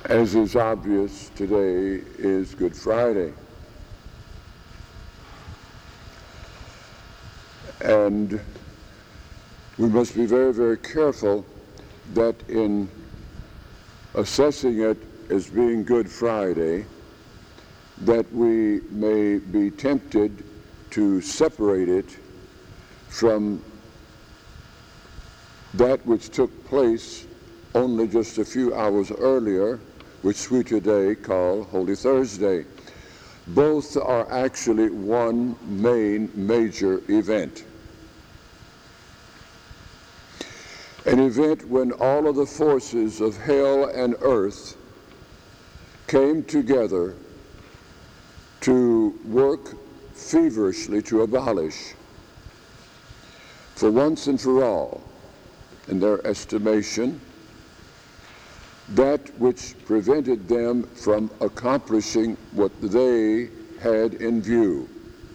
As is obvious, today is Good Friday. And we must be very, very careful that in assessing it as being Good Friday, that we may be tempted to separate it from that which took place only just a few hours earlier, which we today call Holy Thursday. Both are actually one main major event. An event when all of the forces of hell and earth came together to work feverishly to abolish, for once and for all, in their estimation, that which prevented them from accomplishing what they had in view.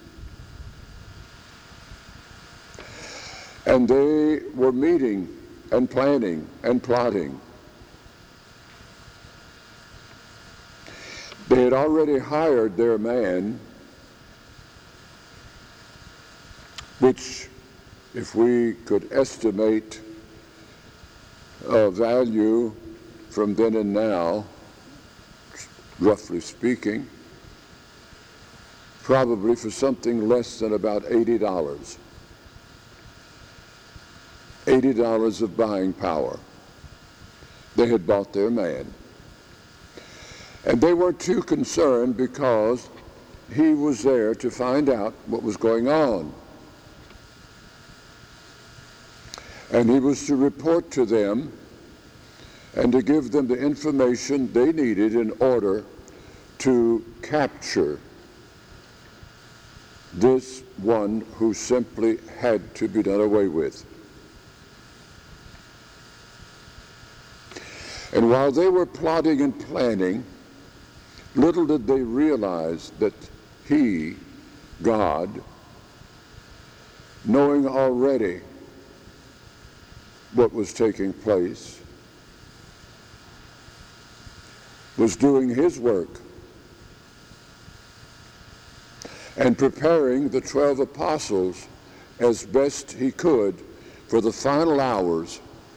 And they were meeting and planning and plotting. They had already hired their man, which, if we could estimate a value from then and now, roughly speaking, probably for something less than about $80. $80 of buying power. They had bought their man. And they weren't too concerned because he was there to find out what was going on. And he was to report to them and to give them the information they needed in order to capture this one who simply had to be done away with. And while they were plotting and planning, little did they realize that he, God, knowing already what was taking place, was doing his work and preparing the 12 apostles as best he could for the final hours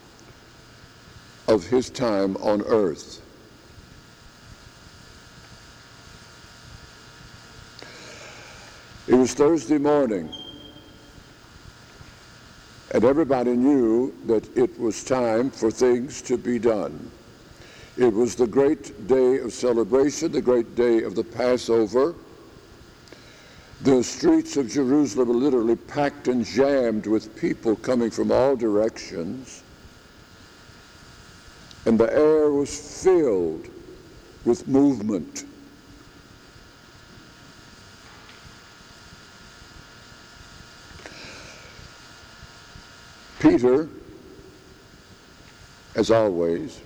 of his time on earth. It was Thursday morning, and everybody knew that it was time for things to be done. It was the great day of celebration, the great day of the Passover. The streets of Jerusalem were literally packed and jammed with people coming from all directions. And the air was filled with movement. Peter, as always,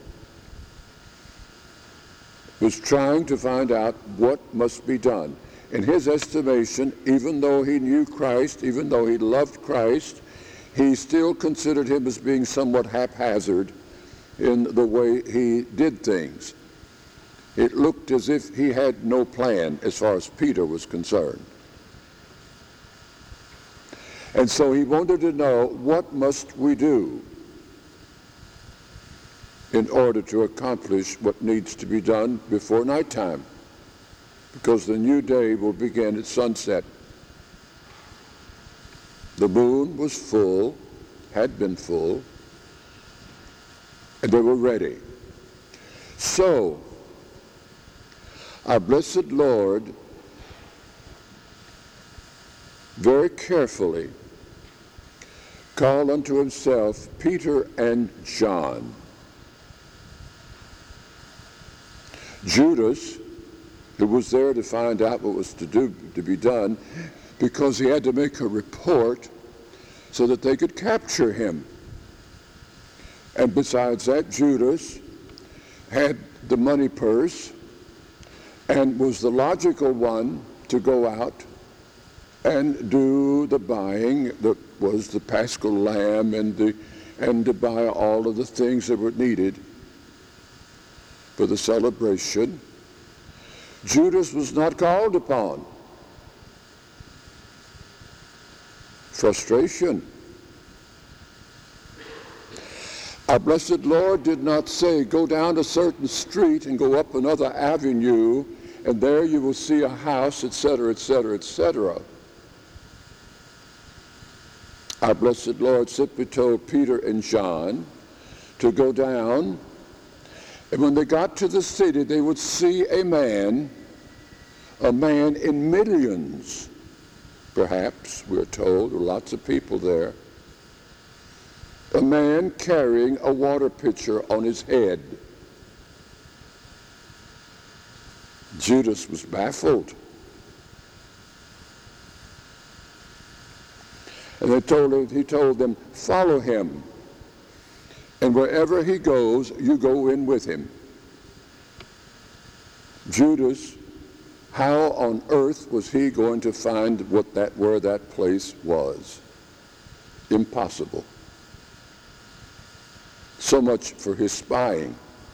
was trying to find out what must be done. In his estimation, even though he knew Christ, even though he loved Christ, he still considered him as being somewhat haphazard in the way he did things. It looked as if he had no plan as far as Peter was concerned. And so he wanted to know, what must we do in order to accomplish what needs to be done before nighttime? Because the new day will begin at sunset. The moon was full, had been full, and they were ready. So, our blessed Lord very carefully called unto himself Peter and John. Judas, who was there to find out what was to be done, because he had to make a report so that they could capture him. And besides that, Judas had the money purse and was the logical one to go out and do the buying that was the Paschal lamb and to buy all of the things that were needed for the celebration. Judas was not called upon. Frustration. Our blessed Lord did not say, go down a certain street and go up another avenue, and there you will see a house, etc., etc., etc. Our blessed Lord simply told Peter and John to go down, and when they got to the city, they would see a man in millions, perhaps, we're told. There were lots of people there. A man carrying a water pitcher on his head. Judas was baffled. And he told them, follow him. And wherever he goes, you go in with him. Judas, how on earth was he going to find where that place was? Impossible. So much for his spying.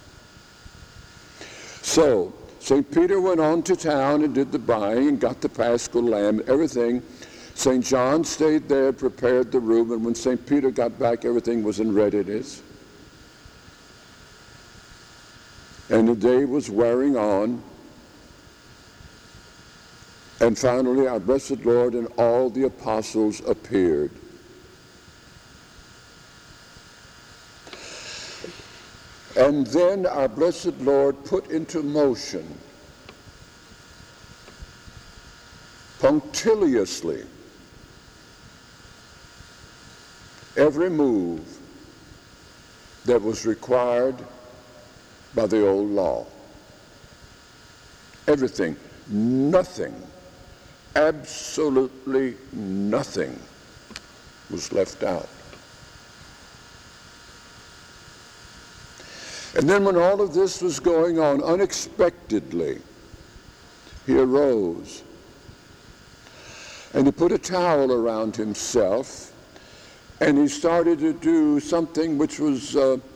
So, St. Peter went on to town and did the buying and got the Paschal lamb, everything. St. John stayed there, prepared the room, and when St. Peter got back, everything was in readiness. And the day was wearing on. And finally, our blessed Lord and all the apostles appeared. And then our blessed Lord put into motion, punctiliously, every move that was required by the old law. Everything, nothing, absolutely nothing was left out. And then when all of this was going on, unexpectedly, he arose and he put a towel around himself and he started to do something which was,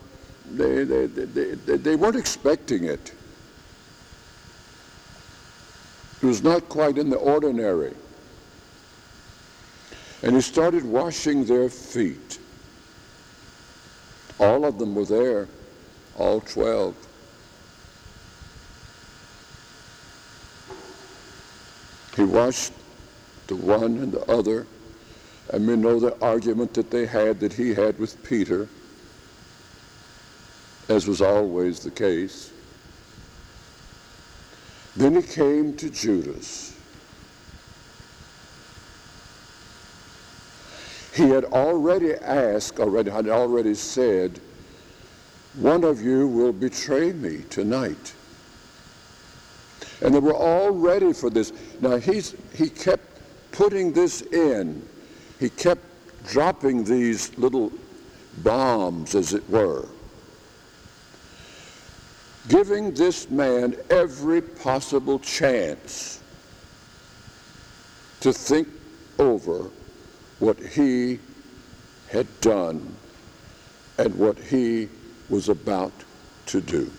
they weren't expecting it. It was not quite in the ordinary. And he started washing their feet. All of them were there. All 12. He washed the one and the other, and we know the argument that he had with Peter, as was always the case. Then he came to Judas. He had already said, one of you will betray me tonight. And they were all ready for this. Now he kept putting this in. He kept dropping these little bombs, as it were, giving this man every possible chance to think over what he had done and what he was about to do.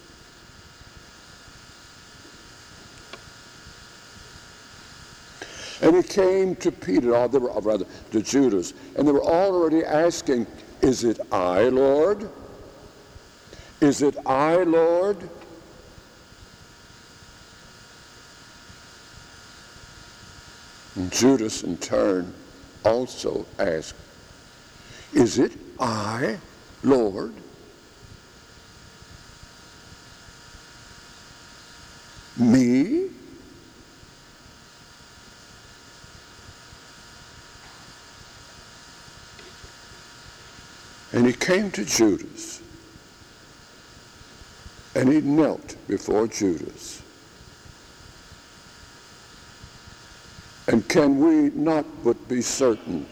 And he came to to Judas, and they were already asking, is it I, Lord? Is it I, Lord? And Judas in turn also asked, is it I, Lord? Me? And he came to Judas, and he knelt before Judas. And can we not but be certain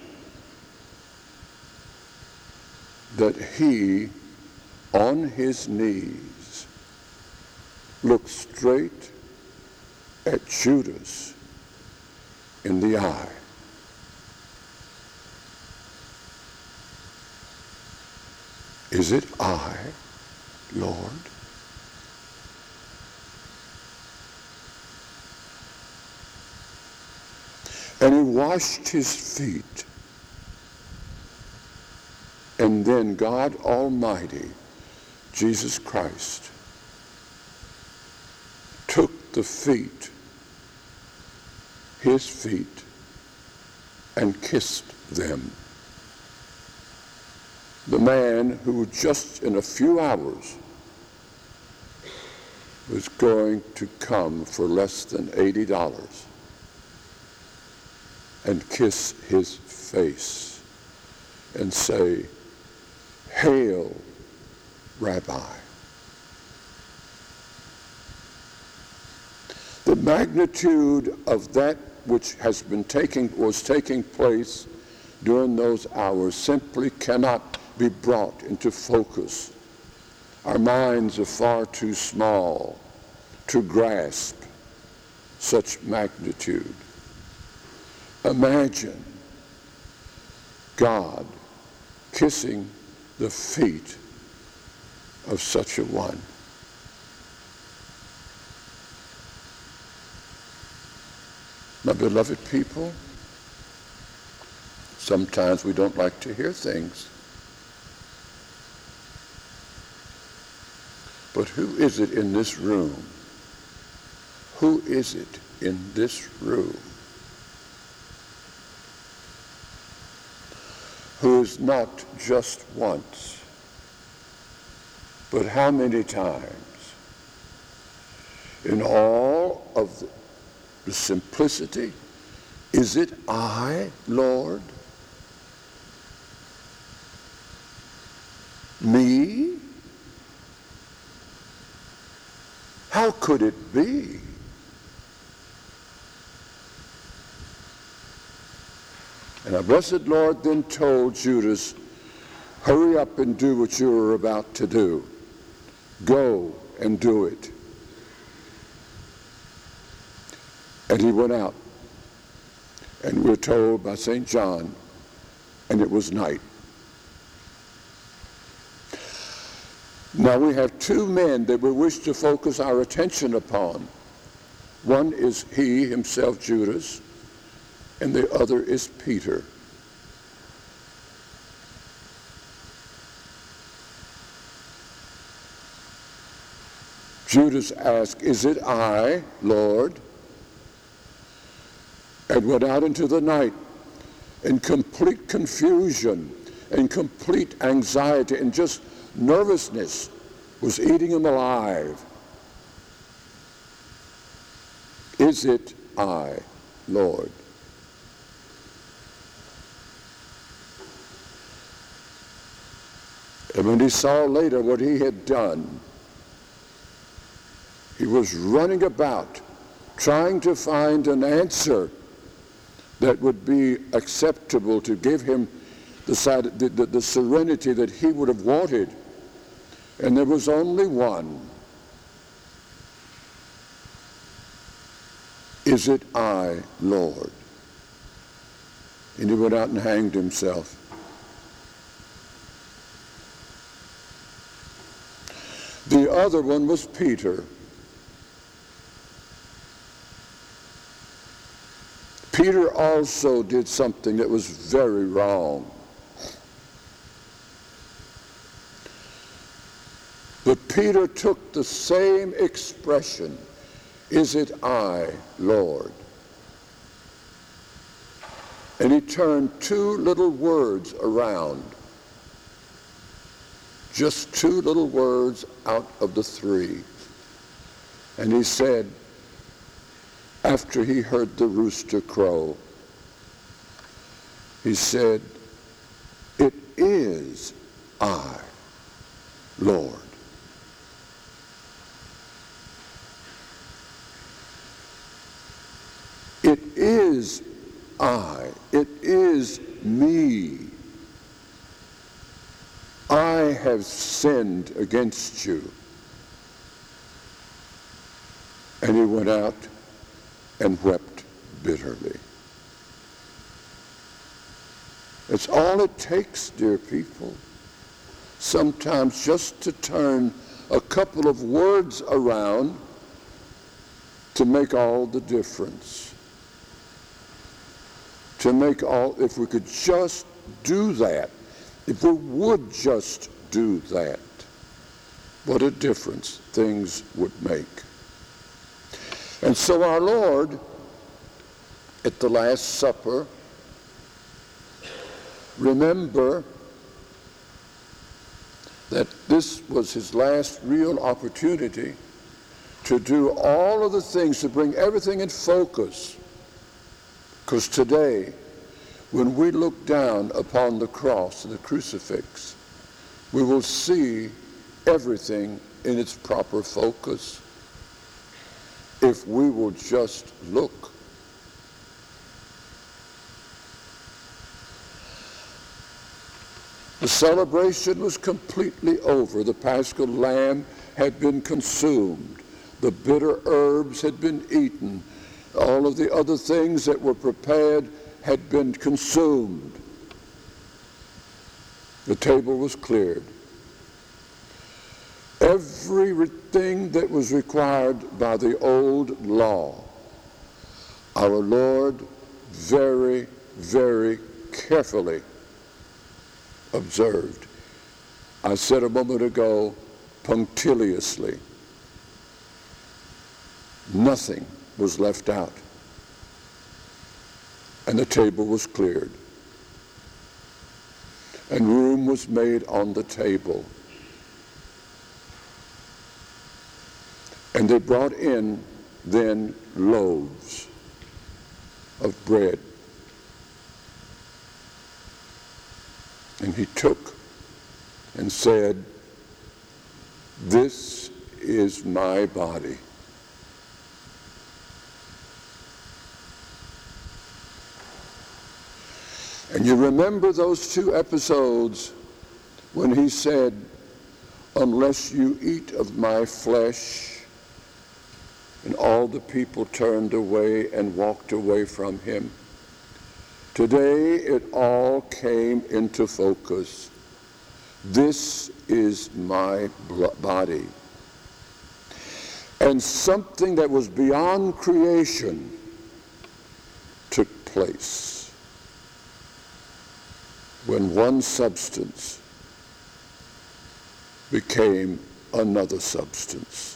that he, on his knees, looked straight at Judas in the eye? Is it I, Lord? And he washed his feet. And then God Almighty, Jesus Christ, took the feet, his feet, and kissed them. The man who just in a few hours was going to come for less than $80 and kiss his face and say, "Hail, Rabbi." The magnitude of that which was taking place during those hours simply cannot be brought into focus. Our minds are far too small to grasp such magnitude. Imagine God kissing the feet of such a one. My beloved people, sometimes we don't like to hear things. But who is it in this room? Who is it in this room who is not just once, but how many times, in all of the simplicity, "Is it I, Lord? Me? How could it be?" And our blessed Lord then told Judas, "Hurry up and do what you are about to do. Go and do it." And he went out. And we're told by St. John, and it was night. Now we have two men that we wish to focus our attention upon. One is he himself, Judas, and the other is Peter. Judas asked, "Is it I, Lord?" and went out into the night in complete confusion and complete anxiety, and just nervousness was eating him alive. "Is it I, Lord?" And when he saw later what he had done, he was running about trying to find an answer that would be acceptable to give him the serenity that he would have wanted. And there was only one. "Is it I, Lord?" And he went out and hanged himself. The other one was Peter. Peter also did something that was very wrong. But Peter took the same expression, "Is it I, Lord?" And he turned two little words around. Just two little words out of the three. And he said, after he heard the rooster crow, he said, "It is I, Lord." It is I. It is me. I have sinned against you. And he went out and wept bitterly. It's all it takes, dear people, sometimes just to turn a couple of words around to make all the difference. to make all, if we could just do that, if we would just do that, what a difference things would make. And so our Lord, at the Last Supper, remember that this was his last real opportunity to do all of the things, to bring everything in focus. Because today, when we look down upon the cross and the crucifix, we will see everything in its proper focus if we will just look. The celebration was completely over. The Paschal lamb had been consumed. The bitter herbs had been eaten. All of the other things that were prepared had been consumed. The table was cleared. Everything that was required by the old law, our Lord very, very carefully observed. I said a moment ago, punctiliously. Nothing was left out. And the table was cleared. And room was made on the table. And they brought in then loaves of bread. And he took and said, "This is my body." And you remember those two episodes when he said, "Unless you eat of my flesh," and all the people turned away and walked away from him. Today it all came into focus. This is my body. And something that was beyond creation took place when one substance became another substance.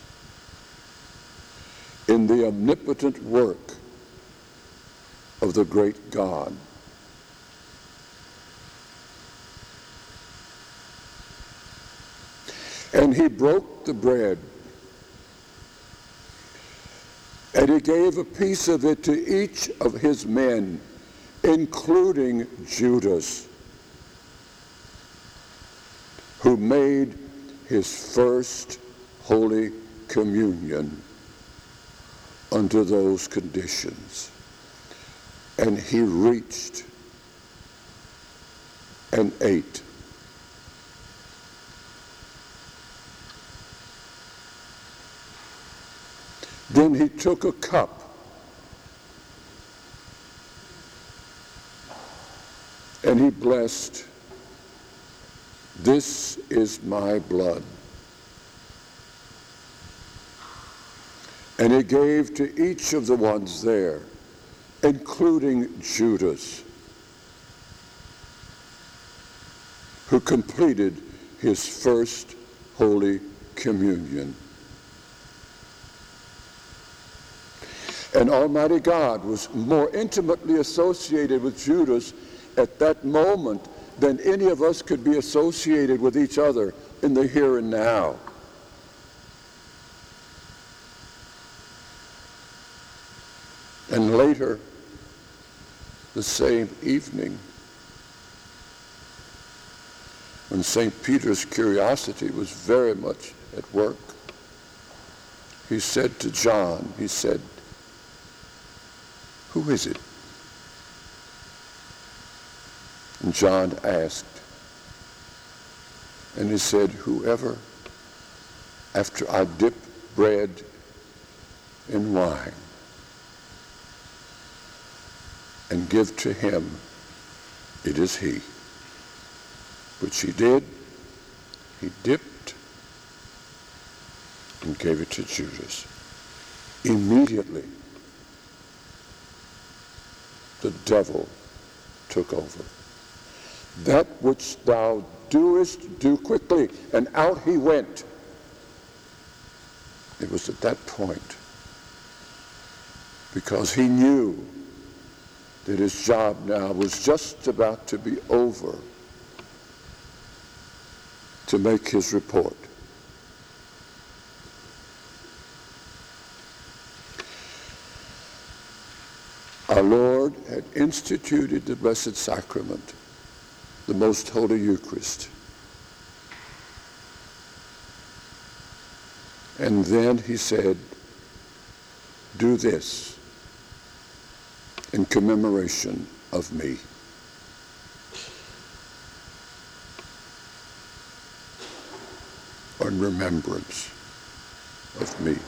In the omnipotent work of the great God. And he broke the bread, and he gave a piece of it to each of his men, including Judas, who made his first Holy Communion under those conditions. And he reached and ate. Then he took a cup and he blessed, "This is my blood." And he gave to each of the ones there, including Judas, who completed his first Holy Communion. And Almighty God was more intimately associated with Judas at that moment than any of us could be associated with each other in the here and now. And later, the same evening, when St. Peter's curiosity was very much at work, he said to John, he said, "Who is it?" And John asked, and he said, "Whoever, after I dip bread in wine and give to him, it is he." Which he did. He dipped and gave it to Judas. Immediately, the devil took over. That which thou doest, do quickly. And out he went. It was at that point, because he knew that his job now was just about to be over, to make his report. Our Lord had instituted the Blessed Sacrament, the Most Holy Eucharist. And then he said, do this in commemoration of me. Or in remembrance of me.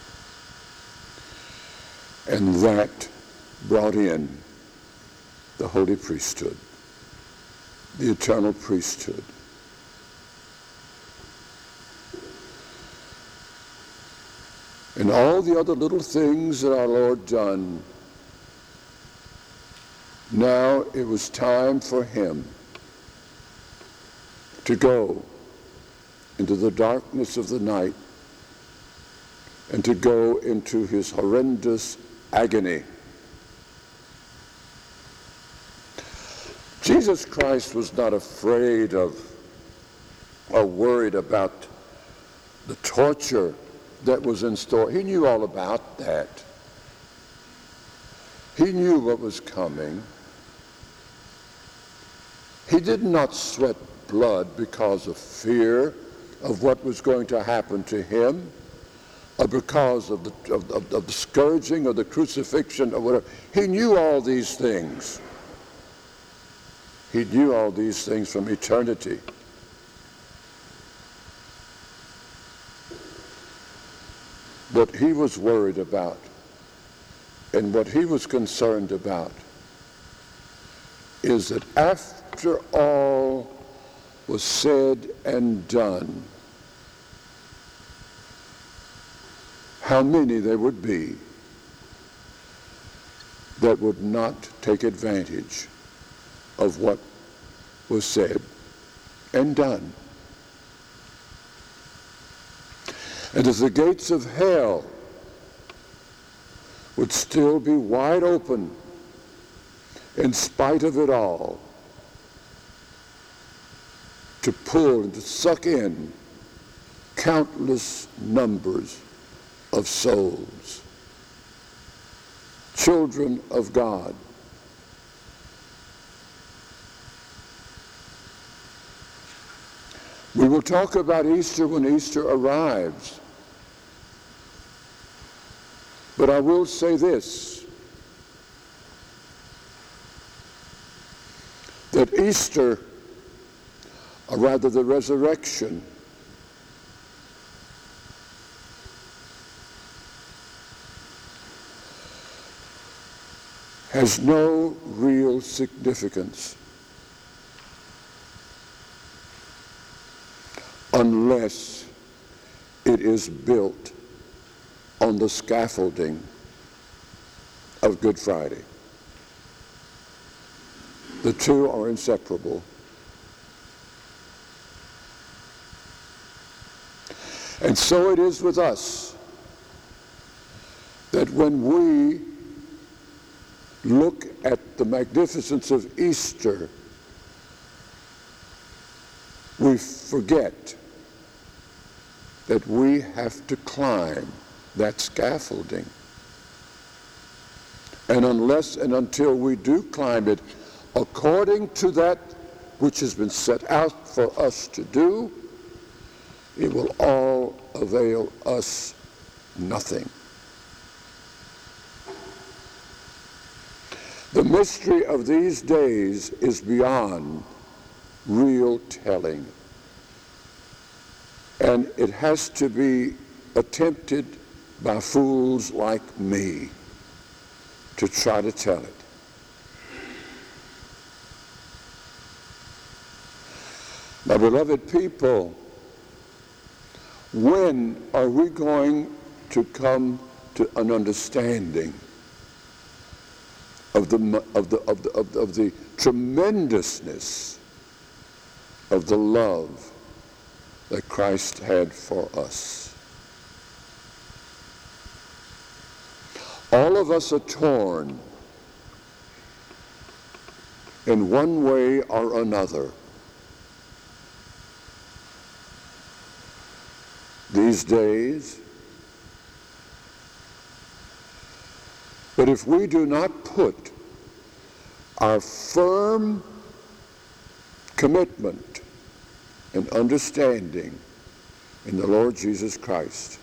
And that brought in the holy priesthood, the eternal priesthood. And all the other little things that our Lord done, now it was time for him to go into the darkness of the night and to go into his horrendous agony. Jesus Christ was not afraid of or worried about the torture that was in store. He knew all about that. He knew what was coming. He did not sweat blood because of fear of what was going to happen to him, or because of the scourging or the crucifixion or whatever. He knew all these things. He knew all these things from eternity. What he was worried about and what he was concerned about is that after all was said and done, how many there would be that would not take advantage of what was said and done. And as the gates of hell would still be wide open in spite of it all, to pull and to suck in countless numbers of souls, children of God. We will talk about Easter when Easter arrives. But I will say this, that Easter, or rather the resurrection, has no real significance unless it is built on the scaffolding of Good Friday. The two are inseparable. And so it is with us, that when we look at the magnificence of Easter, we forget that we have to climb that scaffolding. And unless and until we do climb it according to that which has been set out for us to do, it will all avail us nothing. The mystery of these days is beyond real telling. And it has to be attempted by fools like me to try to tell it. My beloved people, when are we going to come to an understanding of the tremendousness of the love that Christ had for us. All of us are torn in one way or another these days. But if we do not put our firm commitment and understanding in the Lord Jesus Christ,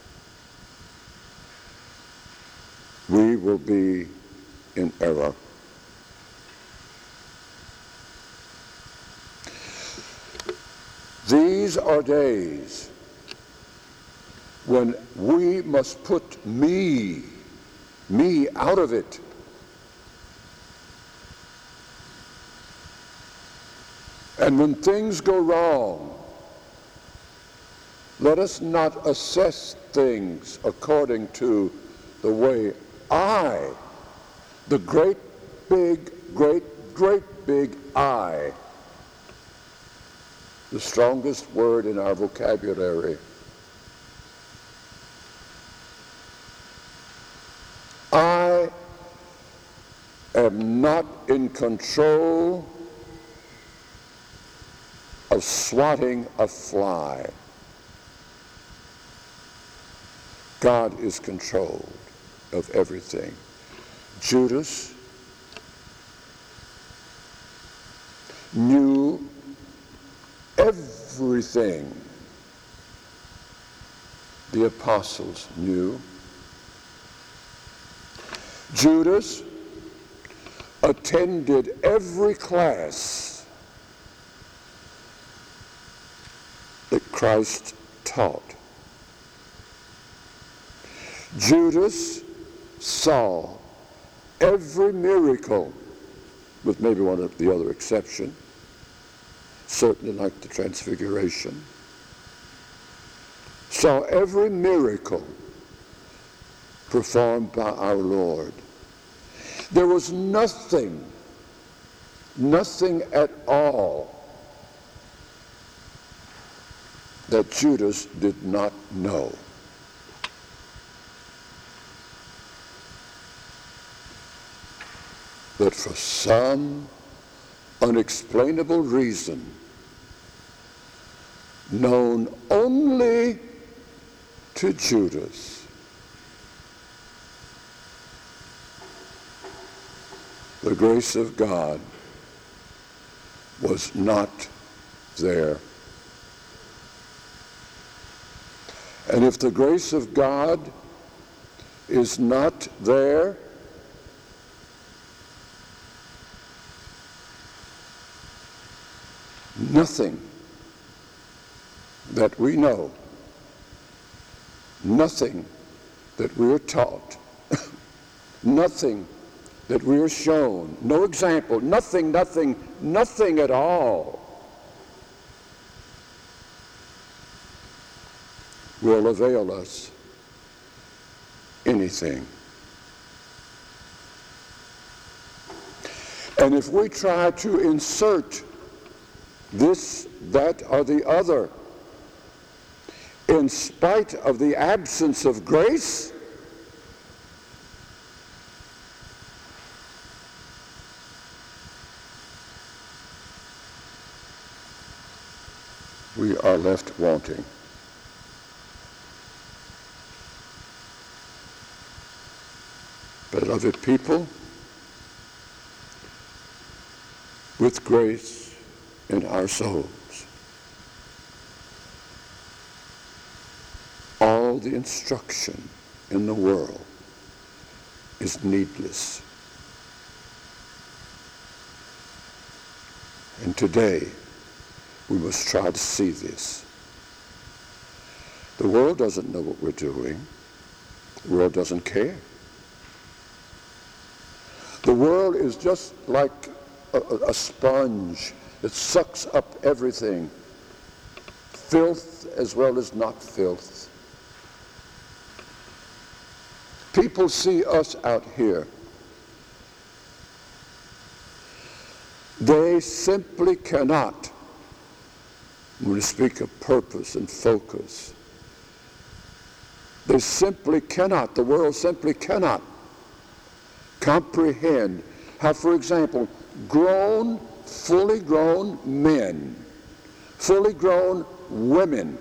we will be in error. These are days when we must put me out of it. And when things go wrong, let us not assess things according to the way I, the great big I, the strongest word in our vocabulary, I am not in control of swatting a fly. God is controlled of everything. Judas knew everything the apostles knew. Judas attended every class that Christ taught. Judas saw every miracle, with maybe one of the other exception, certainly like the Transfiguration, saw every miracle performed by our Lord. There was nothing at all that Judas did not know. But for some unexplainable reason, known only to Judas, the grace of God was not there. And if the grace of God is not there, nothing that we know, nothing that we are taught, nothing that we are shown, no example, nothing at all will avail us anything. And if we try to insert this, that, or the other, in spite of the absence of grace, we are left wanting. Beloved people, with grace in our souls, all the instruction in the world is needless. And today, we must try to see this. The world doesn't know what we're doing. The world doesn't care. The world is just like a sponge that sucks up everything, filth as well as not filth. People see us out here They simply cannot, when we speak of purpose and focus, they simply cannot, the world simply cannot comprehend how, for example, fully grown men, fully grown women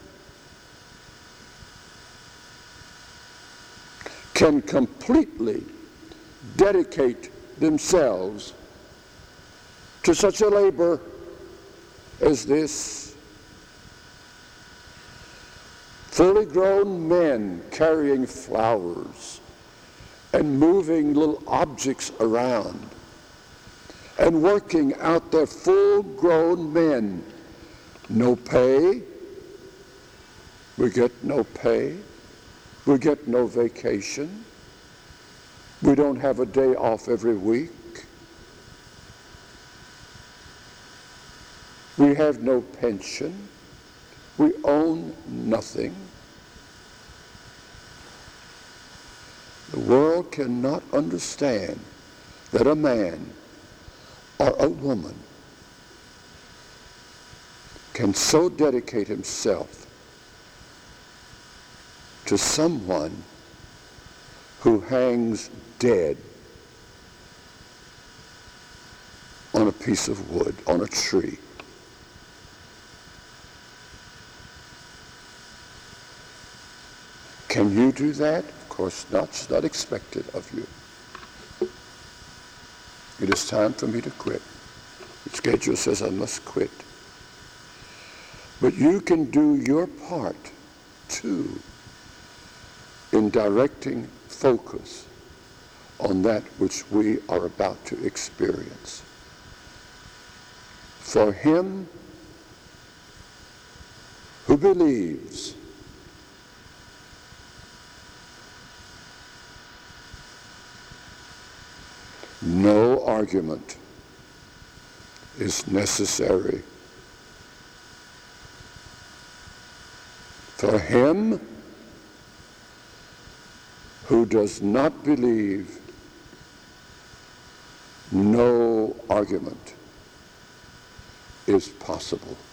can completely dedicate themselves to such a labor as this. Fully grown men carrying flowers and moving little objects around and working out their full-grown men. No pay. We get no pay. We get no vacation. We don't have a day off every week. We have no pension. We own nothing. The world cannot understand that a man or a woman can so dedicate himself to someone who hangs dead on a piece of wood, on a tree. Can you do that? Of course not. It's not expected of you. It is time for me to quit. The schedule says I must quit. But you can do your part, too, in directing focus on that which we are about to experience. For him who believes, no argument is necessary. For him who does not believe, no argument is possible.